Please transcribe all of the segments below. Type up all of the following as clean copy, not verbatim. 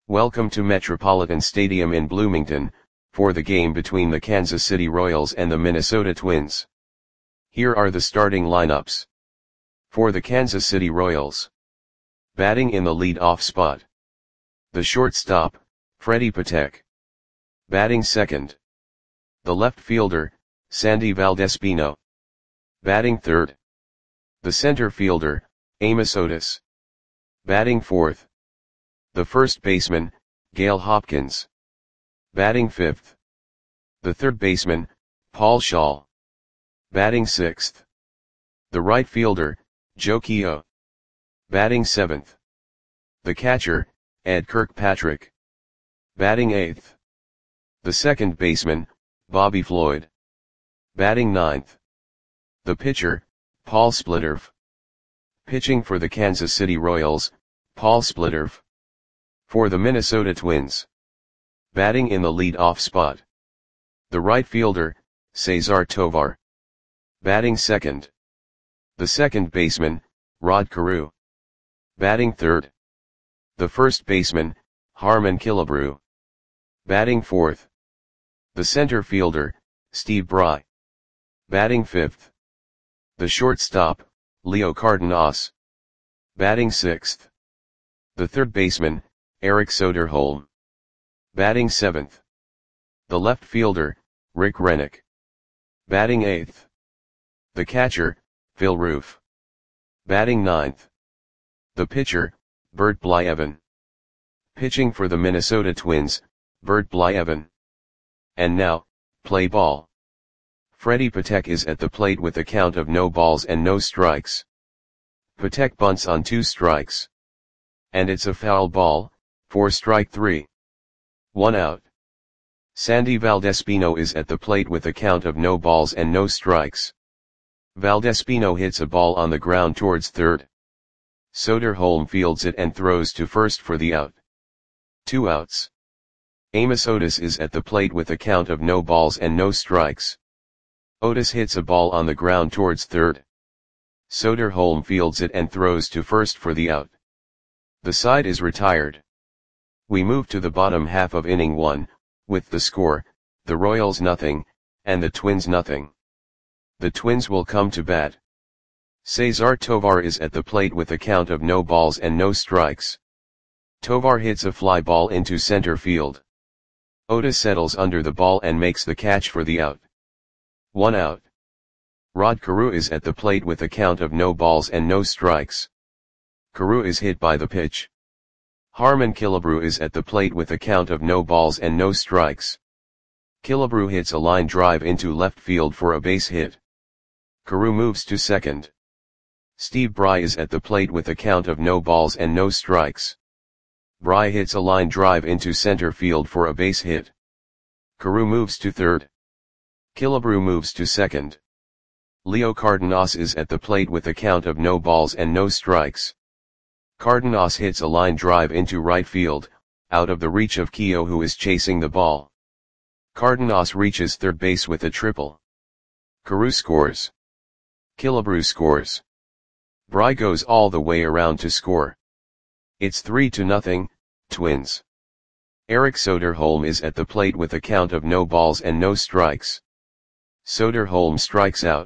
Welcome to Metropolitan Stadium in Bloomington, for the game between the Kansas City Royals and the Minnesota Twins. Here are the starting lineups. For the Kansas City Royals. Batting in the lead-off spot. The shortstop, Freddy Patek. Batting second. The left fielder, Sandy Valdespino. Batting third. The center fielder, Amos Otis. Batting fourth. The first baseman, Gail Hopkins. Batting fifth. The third baseman, Paul Schall. Batting sixth. The right fielder, Joe Keough. Batting seventh. The catcher, Ed Kirkpatrick. Batting eighth. The second baseman, Bobby Floyd. Batting ninth. The pitcher, Paul Splittorff. Pitching for the Kansas City Royals, Paul Splittorff. For the Minnesota Twins. Batting in the lead-off spot. The right fielder, Cesar Tovar. Batting second. The second baseman, Rod Carew. Batting third. The first baseman, Harmon Killebrew. Batting fourth. The center fielder, Steve Bry. Batting fifth. The shortstop, Leo Cardenas. Batting sixth. The third baseman, Eric Soderholm. Batting seventh. The left fielder, Rick Rennick. Batting eighth. The catcher, Phil Roof. Batting ninth. The pitcher, Bert Blyleven. Pitching for the Minnesota Twins, Bert Blyleven. And now, play ball. Freddy Patek is at the plate with a count of no balls and no strikes. Patek bunts on 2 strikes. And it's a foul ball, for strike 3. 1 out. Sandy Valdespino is at the plate with a count of no balls and no strikes. Valdespino hits a ball on the ground towards third. Soderholm fields it and throws to first for the out. 2 outs. Amos Otis is at the plate with a count of no balls and no strikes. Otis hits a ball on the ground towards third. Soderholm fields it and throws to first for the out. The side is retired. We move to the bottom half of inning 1, with the score, the Royals nothing, and the Twins nothing. The Twins will come to bat. Cesar Tovar is at the plate with a count of no balls and no strikes. Tovar hits a fly ball into center field. Otis settles under the ball and makes the catch for the out. 1 out. Rod Carew is at the plate with a count of no balls and no strikes. Carew is hit by the pitch. Harmon Killebrew is at the plate with a count of no balls and no strikes. Killebrew hits a line drive into left field for a base hit. Carew moves to second. Steve Bry is at the plate with a count of no balls and no strikes. Bry hits a line drive into center field for a base hit. Carew moves to third. Killebrew moves to second. Leo Cardenas is at the plate with a count of no balls and no strikes. Cardenas hits a line drive into right field, out of the reach of Keough, who is chasing the ball. Cardenas reaches third base with a triple. Carew scores. Killebrew scores. Bry goes all the way around to score. It's 3-0, Twins. Eric Soderholm is at the plate with a count of no balls and no strikes. Soderholm strikes out.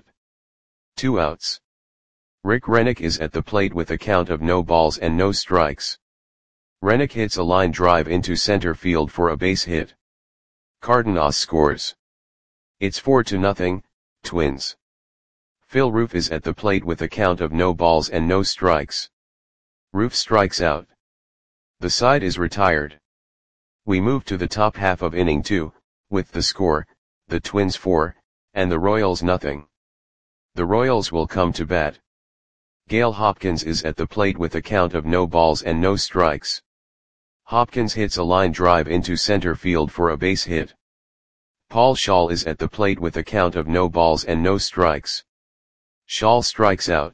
2 outs. Rick Rennick is at the plate with a count of no balls and no strikes. Rennick hits a line drive into center field for a base hit. Cardenas scores. It's 4-0, Twins. Phil Roof is at the plate with a count of no balls and no strikes. Roof strikes out. The side is retired. We move to the top half of inning 2, with the score, the Twins 4, and the Royals nothing. The Royals will come to bat. Gail Hopkins is at the plate with a count of no balls and no strikes. Hopkins hits a line drive into center field for a base hit. Paul Schall is at the plate with a count of no balls and no strikes. Schall strikes out.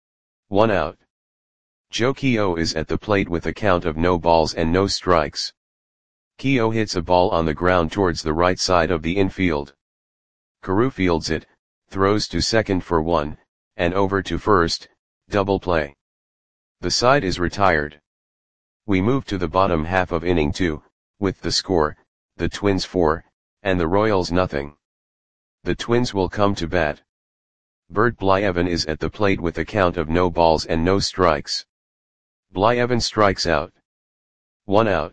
1 out. Joe Keough is at the plate with a count of no balls and no strikes. Keough hits a ball on the ground towards the right side of the infield. Carew fields it, throws to second for 1, and over to first, double play. The side is retired. We move to the bottom half of inning 2, with the score, the Twins 4, and the Royals nothing. The Twins will come to bat. Bert Blyleven is at the plate with a count of no balls and no strikes. Blyleven strikes out. 1 out.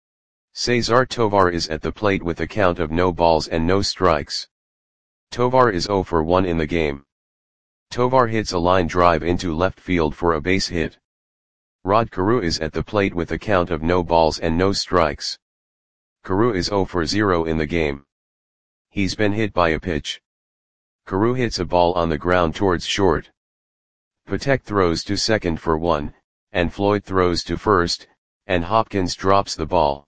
Cesar Tovar is at the plate with a count of no balls and no strikes. Tovar is 0 for 1 in the game. Tovar hits a line drive into left field for a base hit. Rod Carew is at the plate with a count of no balls and no strikes. Carew is 0 for 0 in the game. He's been hit by a pitch. Carew hits a ball on the ground towards short. Patek throws to second for 1, and Floyd throws to first, and Hopkins drops the ball.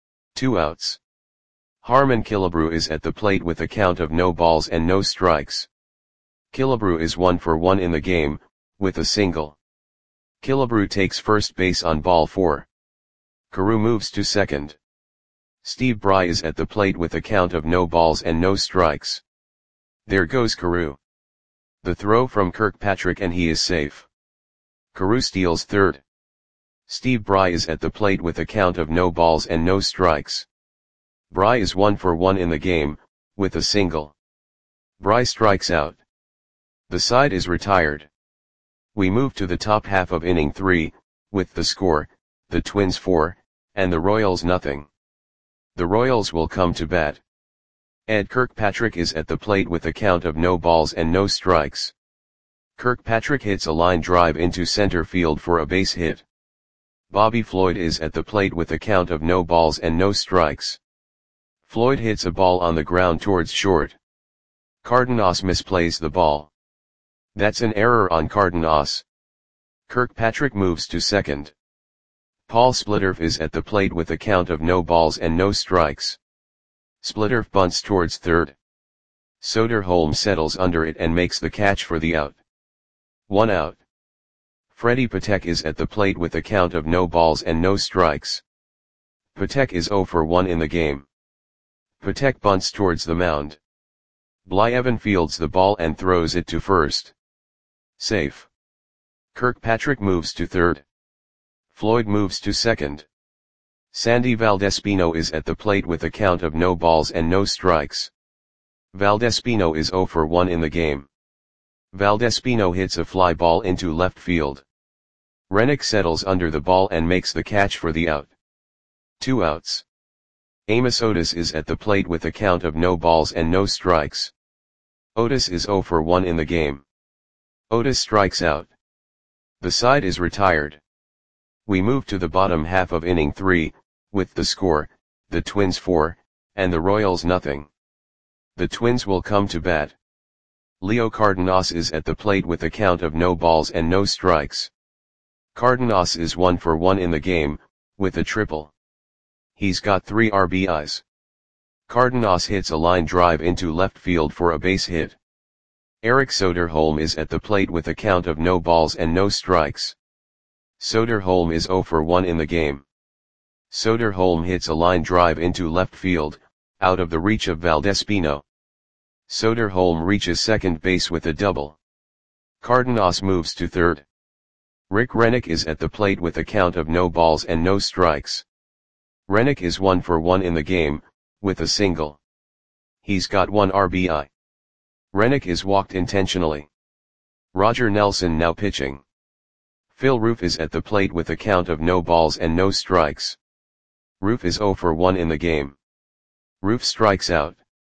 2 outs. Harmon Killebrew is at the plate with a count of no balls and no strikes. Killebrew is 1 for 1 in the game, with a single. Killebrew takes first base on ball 4. Carew moves to second. Steve Bry is at the plate with a count of no balls and no strikes. There goes Carew. The throw from Kirkpatrick and he is safe. Carew steals third. Steve Bry is at the plate with a count of no balls and no strikes. Bry is 1 for 1 in the game, with a single. Bry strikes out. The side is retired. We move to the top half of inning 3, with the score, the Twins 4, and the Royals nothing. The Royals will come to bat. Ed Kirkpatrick is at the plate with a count of no balls and no strikes. Kirkpatrick hits a line drive into center field for a base hit. Bobby Floyd is at the plate with a count of no balls and no strikes. Floyd hits a ball on the ground towards short. Cardenas misplays the ball. That's an error on Cardenas. Kirkpatrick moves to second. Paul Splitterf is at the plate with a count of no balls and no strikes. Splitterf bunts towards third. Soderholm settles under it and makes the catch for the out. 1 out. Freddie Patek is at the plate with a count of no balls and no strikes. Patek is 0 for 1 in the game. Patek bunts towards the mound. Blyleven fields the ball and throws it to first. Safe. Kirkpatrick moves to third. Floyd moves to second. Sandy Valdespino is at the plate with a count of no balls and no strikes. Valdespino is 0 for 1 in the game. Valdespino hits a fly ball into left field. Rennick settles under the ball and makes the catch for the out. 2 outs. Amos Otis is at the plate with a count of no balls and no strikes. Otis is 0 for 1 in the game. Otis strikes out. The side is retired. We move to the bottom half of inning 3, with the score, the Twins 4, and the Royals nothing. The Twins will come to bat. Leo Cardenas is at the plate with a count of no balls and no strikes. Cardenas is 1 for 1 in the game, with a triple. He's got 3 RBIs. Cardenas hits a line drive into left field for a base hit. Eric Soderholm is at the plate with a count of no balls and no strikes. Soderholm is 0 for 1 in the game. Soderholm hits a line drive into left field, out of the reach of Valdespino. Soderholm reaches second base with a double. Cardenas moves to third. Rick Rennick is at the plate with a count of no balls and no strikes. Rennick is 1 for 1 in the game, with a single. He's got 1 RBI. Rennick is walked intentionally. Roger Nelson now pitching. Phil Roof is at the plate with a count of no balls and no strikes. Roof is 0 for 1 in the game. Roof strikes out.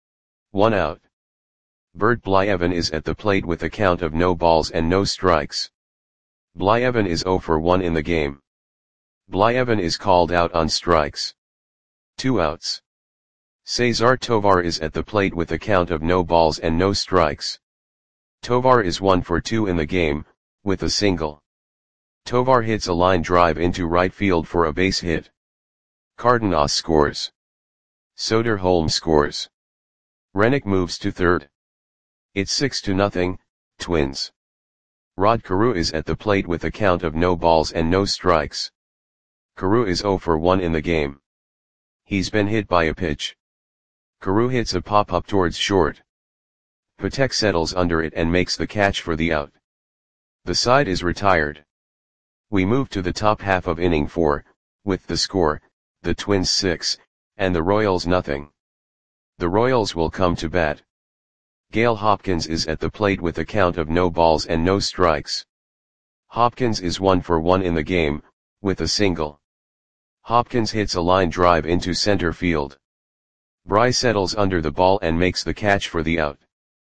1 out. Bert Blyleven is at the plate with a count of no balls and no strikes. Blyleven is 0 for 1 in the game. Blyleven is called out on strikes. 2 outs. Cesar Tovar is at the plate with a count of no balls and no strikes. Tovar is 1 for 2 in the game, with a single. Tovar hits a line drive into right field for a base hit. Cardenas scores. Soderholm scores. Rennick moves to third. It's 6-0, Twins. Rod Carew is at the plate with a count of no balls and no strikes. Carew is 0 for 1 in the game. He's been hit by a pitch. Carew hits a pop-up towards short. Patek settles under it and makes the catch for the out. The side is retired. We move to the top half of inning 4, with the score, the Twins 6, and the Royals nothing. The Royals will come to bat. Gale Hopkins is at the plate with a count of no balls and no strikes. Hopkins is 1 for 1 in the game, with a single. Hopkins hits a line drive into center field. Bry settles under the ball and makes the catch for the out.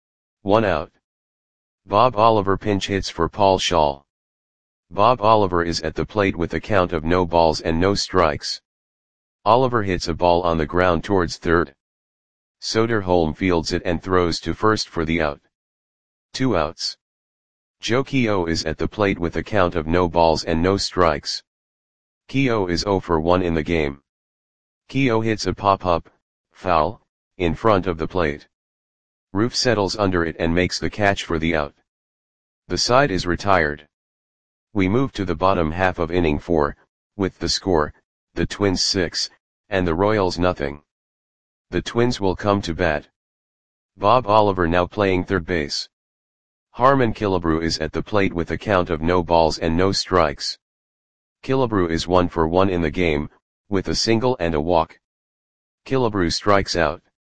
1 out. Bob Oliver pinch hits for Paul Schaal. Bob Oliver is at the plate with a count of no balls and no strikes. Oliver hits a ball on the ground towards third. Soderholm fields it and throws to first for the out. 2 outs. Joe Keogh is at the plate with a count of no balls and no strikes. Keogh is 0 for 1 in the game. Keogh hits a pop-up, foul, in front of the plate. Roof settles under it and makes the catch for the out. The side is retired. We move to the bottom half of inning 4, with the score, the Twins 6, and the Royals nothing. The Twins will come to bat. Bob Oliver now playing third base. Harmon Killebrew is at the plate with a count of no balls and no strikes. Killebrew is 1 for 1 in the game, with a single and a walk. Killebrew strikes out.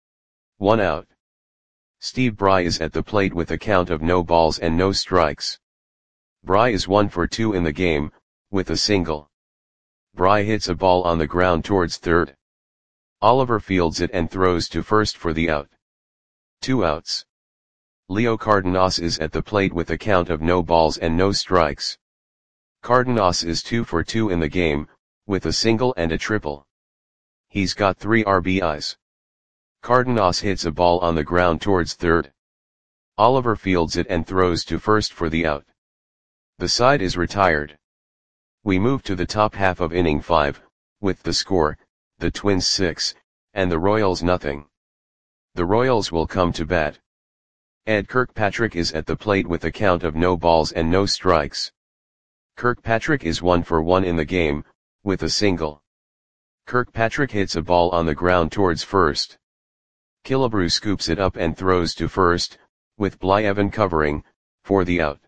1 out. Steve Bry is at the plate with a count of no balls and no strikes. Bry is 1 for 2 in the game, with a single. Bry hits a ball on the ground towards third. Oliver fields it and throws to first for the out. 2 outs. Leo Cardenas is at the plate with a count of no balls and no strikes. Cardenas is 2 for 2 in the game, with a single and a triple. He's got 3 RBIs. Cardenas hits a ball on the ground towards third. Oliver fields it and throws to first for the out. The side is retired. We move to the top half of inning 5, with the score, the Twins 6, and the Royals nothing. The Royals will come to bat. Ed Kirkpatrick is at the plate with a count of no balls and no strikes. Kirkpatrick is 1 for 1 in the game, with a single. Kirkpatrick hits a ball on the ground towards first. Killebrew scoops it up and throws to first, with Blyevin covering, for the out.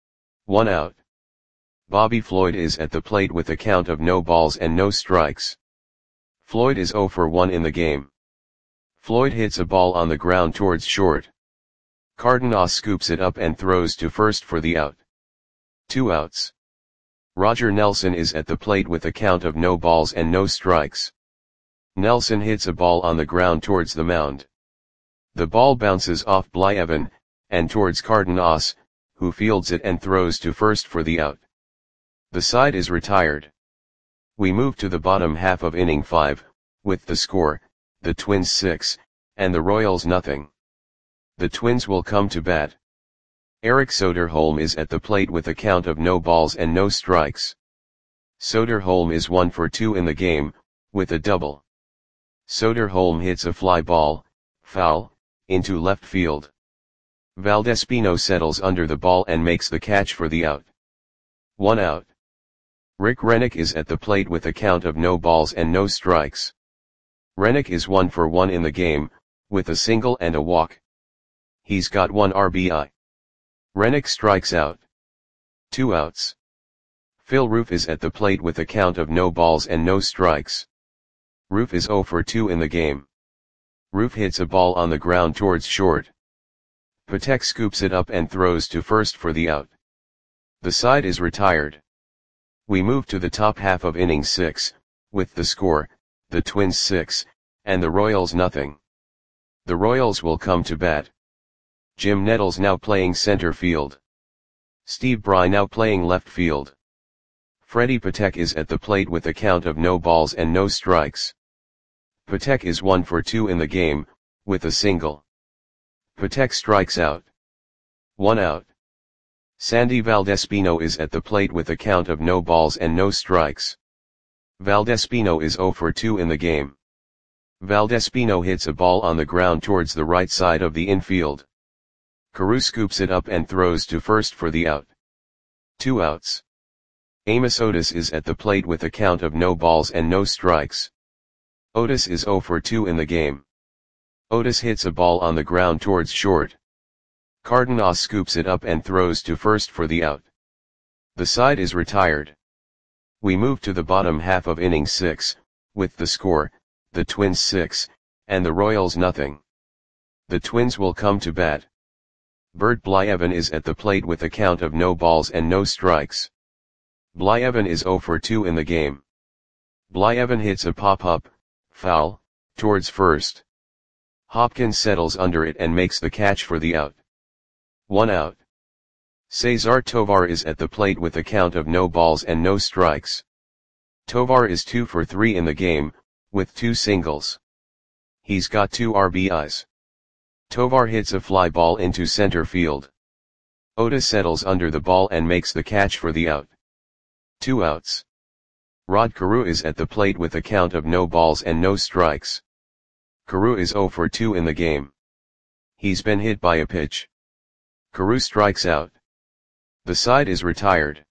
1 out. Bobby Floyd is at the plate with a count of no balls and no strikes. Floyd is 0 for 1 in the game. Floyd hits a ball on the ground towards short. Cardenas scoops it up and throws to first for the out. 2 outs. Roger Nelson is at the plate with a count of no balls and no strikes. Nelson hits a ball on the ground towards the mound. The ball bounces off Blyevin, and towards Cardenas, who fields it and throws to first for the out. The side is retired. We move to the bottom half of inning 5, with the score, the Twins 6, and the Royals nothing. The Twins will come to bat. Eric Soderholm is at the plate with a count of no balls and no strikes. Soderholm is 1 for 2 in the game, with a double. Soderholm hits a fly ball, foul, into left field. Valdespino settles under the ball and makes the catch for the out. 1 out. Rick Rennick is at the plate with a count of no balls and no strikes. Rennick is 1 for 1 in the game, with a single and a walk. He's got 1 RBI. Rennick strikes out. 2 outs. Phil Roof is at the plate with a count of no balls and no strikes. Roof is 0 for 2 in the game. Roof hits a ball on the ground towards short. Patek scoops it up and throws to first for the out. The side is retired. We move to the top half of inning 6, with the score, the Twins 6, and the Royals nothing. The Royals will come to bat. Jim Nettles now playing center field. Steve Bry now playing left field. Freddie Patek is at the plate with a count of no balls and no strikes. Patek is 1 for 2 in the game, with a single. Patek strikes out. 1 out. Sandy Valdespino is at the plate with a count of no balls and no strikes. Valdespino is 0 for 2 in the game. Valdespino hits a ball on the ground towards the right side of the infield. Carew scoops it up and throws to first for the out. 2 outs. Amos Otis is at the plate with a count of no balls and no strikes. Otis is 0 for 2 in the game. Otis hits a ball on the ground towards short. Cardenas scoops it up and throws to first for the out. The side is retired. We move to the bottom half of inning 6, with the score, the Twins 6, and the Royals nothing. The Twins will come to bat. Bert Blyevin is at the plate with a count of no balls and no strikes. Blyevin is 0 for 2 in the game. Blyevin hits a pop-up, foul, towards first. Hopkins settles under it and makes the catch for the out. 1 out. Cesar Tovar is at the plate with a count of no balls and no strikes. Tovar is 2 for 3 in the game, with 2 singles. He's got 2 RBIs. Tovar hits a fly ball into center field. Otis settles under the ball and makes the catch for the out. 2 outs. Rod Carew is at the plate with a count of no balls and no strikes. Carew is 0 for 2 in the game. He's been hit by a pitch. Carew strikes out. The side is retired.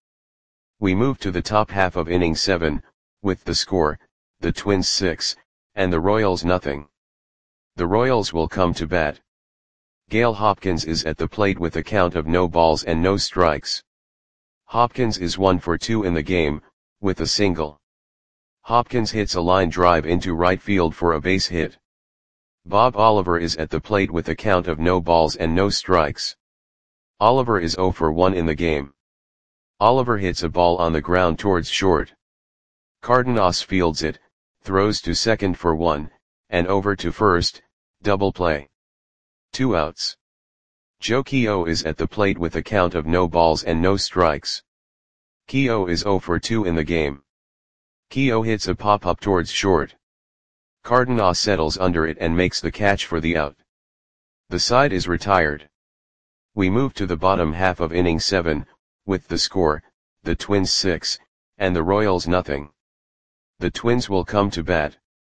We move to the top half of inning 7, with the score, the Twins 6, and the Royals nothing. The Royals will come to bat. Gale Hopkins is at the plate with a count of no balls and no strikes. Hopkins is 1 for 2 in the game, with a single. Hopkins hits a line drive into right field for a base hit. Bob Oliver is at the plate with a count of no balls and no strikes. Oliver is 0 for 1 in the game. Oliver hits a ball on the ground towards short. Cardenas fields it, throws to second for 1, and over to first, double play. 2 outs. Joe Keogh is at the plate with a count of no balls and no strikes. Keogh is 0 for 2 in the game. Keogh hits a pop-up towards short. Cardenas settles under it and makes the catch for the out. The side is retired. We move to the bottom half of inning 7, with the score, the Twins 6, and the Royals nothing. The Twins will come to bat.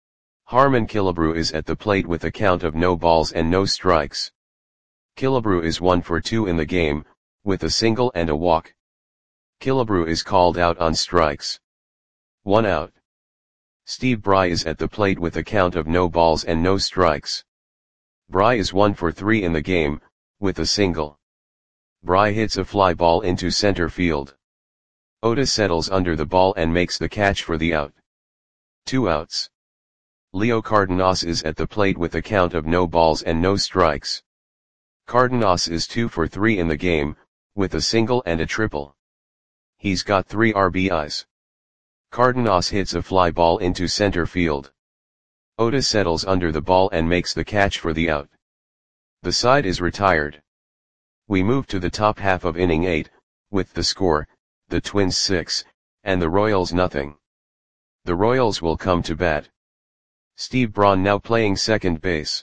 Harmon Killebrew is at the plate with a count of no balls and no strikes. Killebrew is 1 for 2 in the game, with a single and a walk. Killebrew is called out on strikes. 1 out. Steve Bry is at the plate with a count of no balls and no strikes. Bry is 1 for 3 in the game, with a single. Bry hits a fly ball into center field. Otis settles under the ball and makes the catch for the out. 2 outs. Leo Cardenas is at the plate with a count of no balls and no strikes. Cardenas is 2 for 3 in the game, with a single and a triple. He's got 3 RBIs. Cardenas hits a fly ball into center field. Otis settles under the ball and makes the catch for the out. The side is retired. We move to the top half of inning 8, with the score, the Twins 6, and the Royals nothing. The Royals will come to bat. Steve Braun now playing second base.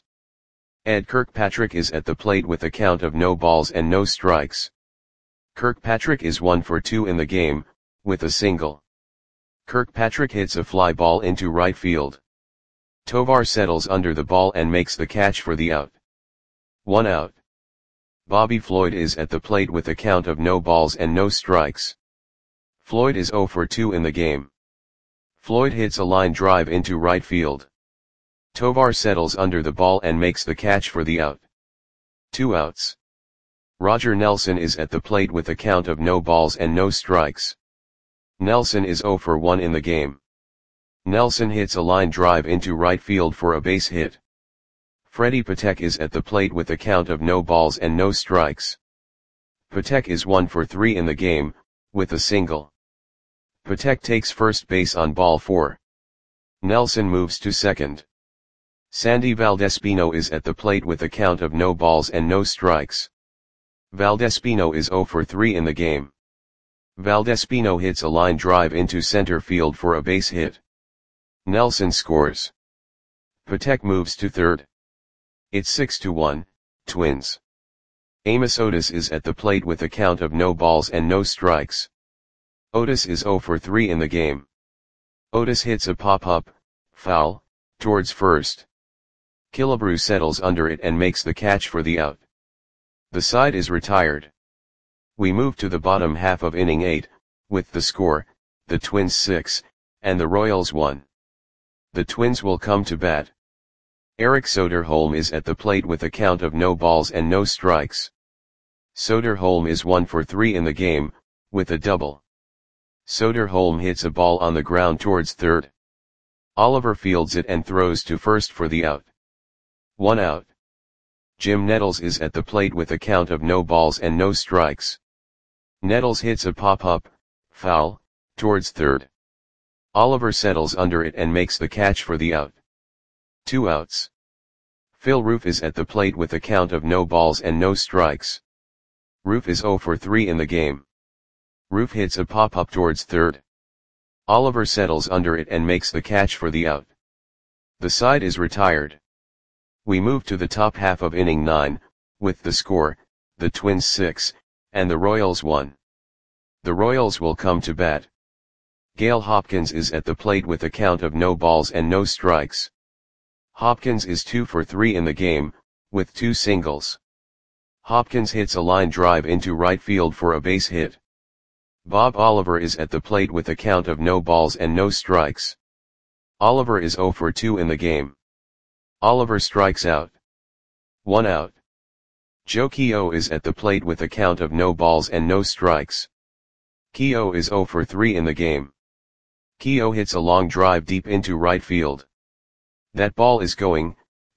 Ed Kirkpatrick is at the plate with a count of no balls and no strikes. Kirkpatrick is 1 for 2 in the game, with a single. Kirkpatrick hits a fly ball into right field. Tovar settles under the ball and makes the catch for the out. 1 out. Bobby Floyd is at the plate with a count of no balls and no strikes. Floyd is 0 for 2 in the game. Floyd hits a line drive into right field. Tovar settles under the ball and makes the catch for the out. 2 outs. Roger Nelson is at the plate with a count of no balls and no strikes. Nelson is 0 for 1 in the game. Nelson hits a line drive into right field for a base hit. Freddie Patek is at the plate with a count of no balls and no strikes. Patek is 1 for 3 in the game, with a single. Patek takes first base on ball 4. Nelson moves to second. Sandy Valdespino is at the plate with a count of no balls and no strikes. Valdespino is 0 for 3 in the game. Valdespino hits a line drive into center field for a base hit. Nelson scores. Patek moves to third. It's 6-1, Twins. Amos Otis is at the plate with a count of no balls and no strikes. Otis is 0 for 3 in the game. Otis hits a pop-up, foul, towards first. Killebrew settles under it and makes the catch for the out. The side is retired. We move to the bottom half of inning 8, with the score, the Twins 6, and the Royals 1. The Twins will come to bat. Eric Soderholm is at the plate with a count of no balls and no strikes. Soderholm is 1 for 3 in the game, with a double. Soderholm hits a ball on the ground towards third. Oliver fields it and throws to first for the out. 1 out. Jim Nettles is at the plate with a count of no balls and no strikes. Nettles hits a pop-up, foul, towards third. Oliver settles under it and makes the catch for the out. 2 outs. Phil Roof is at the plate with a count of no balls and no strikes. Roof is 0 for 3 in the game. Roof hits a pop-up towards third. Oliver settles under it and makes the catch for the out. The side is retired. We move to the top half of inning 9, with the score, the Twins 6, and the Royals 1. The Royals will come to bat. Gale Hopkins is at the plate with a count of no balls and no strikes. Hopkins is 2 for 3 in the game, with 2 singles. Hopkins hits a line drive into right field for a base hit. Bob Oliver is at the plate with a count of no balls and no strikes. Oliver is 0 for 2 in the game. Oliver strikes out. 1 out. Joe Keough is at the plate with a count of no balls and no strikes. Keough is 0 for 3 in the game. Keough hits a long drive deep into right field. That ball is gone.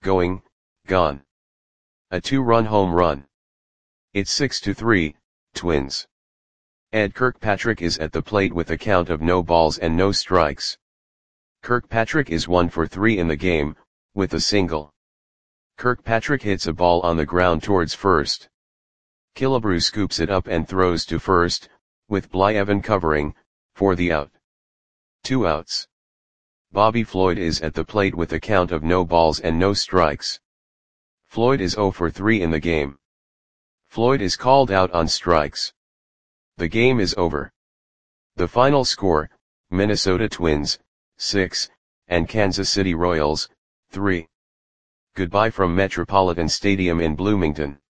A 2-run home run. It's 6-3, Twins. Ed Kirkpatrick is at the plate with a count of no balls and no strikes. Kirkpatrick is 1 for 3 in the game, with a single. Kirkpatrick hits a ball on the ground towards first. Killebrew scoops it up and throws to first, with Blyevin covering, for the out. 2 outs. Bobby Floyd is at the plate with a count of no balls and no strikes. Floyd is 0 for 3 in the game. Floyd is called out on strikes. The game is over. The final score, Minnesota Twins, 6, and Kansas City Royals, 3. Goodbye from Metropolitan Stadium in Bloomington.